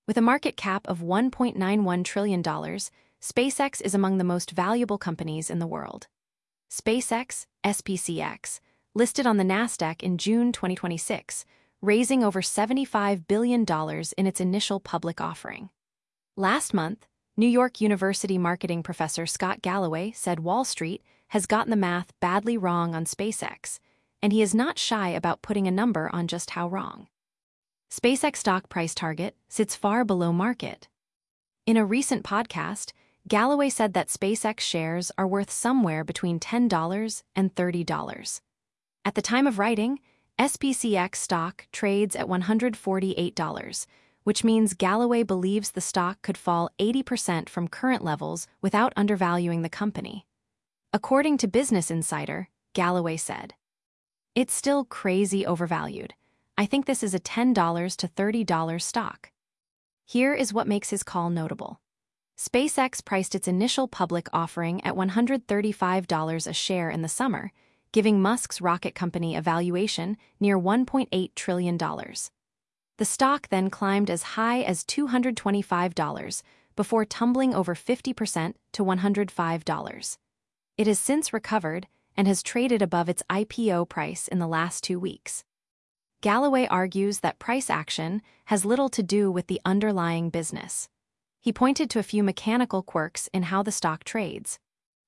With a market cap of $1.91 trillion, SpaceX is among the most valuable companies in the world. SpaceX, SPCX, listed on the Nasdaq in June 2026, raising over $75 billion in its initial public offering. Last month, New York University marketing professor Scott Galloway said Wall Street has gotten the math badly wrong on SpaceX, and he is not shy about putting a number on just how wrong. SpaceX stock price target sits far below market. In a recent podcast, Galloway said that SpaceX shares are worth somewhere between $10 and $30. At the time of writing, SPCX stock trades at $148, which means Galloway believes the stock could fall 80% from current levels without undervaluing the company. According to Business Insider, Galloway said, "It's still crazy overvalued. I think this is a $10 to $30 stock." Here is what makes his call notable. SpaceX priced its initial public offering at $135 a share in the summer, giving Musk's rocket company a valuation near $1.8 trillion. The stock then climbed as high as $225 before tumbling over 50% to $105. It has since recovered and has traded above its IPO price in the last 2 weeks. Galloway argues that price action has little to do with the underlying business. He pointed to a few mechanical quirks in how the stock trades.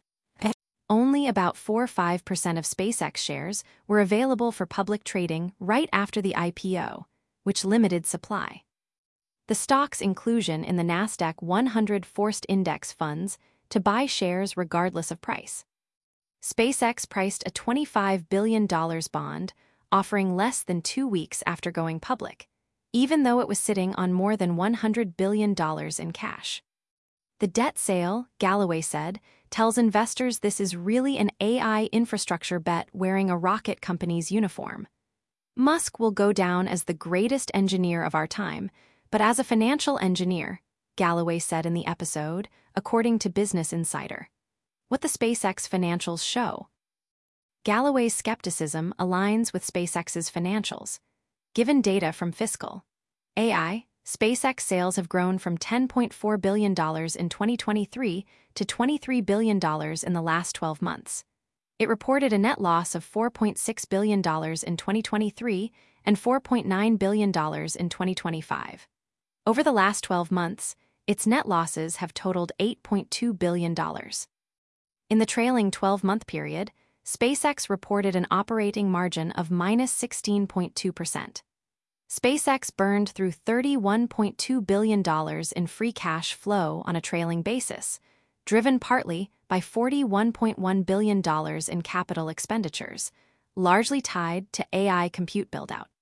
Only about 4–5% of SpaceX shares were available for public trading right after the IPO, which limited supply. The stock's inclusion in the Nasdaq 100 forced index funds to buy shares regardless of price. SpaceX priced a $25 billion bond, offering less than 2 weeks after going public, even though it was sitting on more than $100 billion in cash. The debt sale, Galloway said, tells investors this is really an AI infrastructure bet wearing a rocket company's uniform. Musk will go down as the greatest engineer of our time, but as a financial engineer, Galloway said in the episode, according to Business Insider. What the SpaceX financials show. Galloway's skepticism aligns with SpaceX's financials. Given data from Fiscal AI, SpaceX sales have grown from $10.4 billion in 2023 to $23 billion in the last 12 months. It reported a net loss of $4.6 billion in 2023 and $4.9 billion in 2025. Over the last 12 months, its net losses have totaled $8.2 billion. In the trailing 12-month period, SpaceX reported an operating margin of -16.2%. SpaceX burned through $31.2 billion in free cash flow on a trailing basis, driven partly by $41.1 billion in capital expenditures, largely tied to AI compute buildout.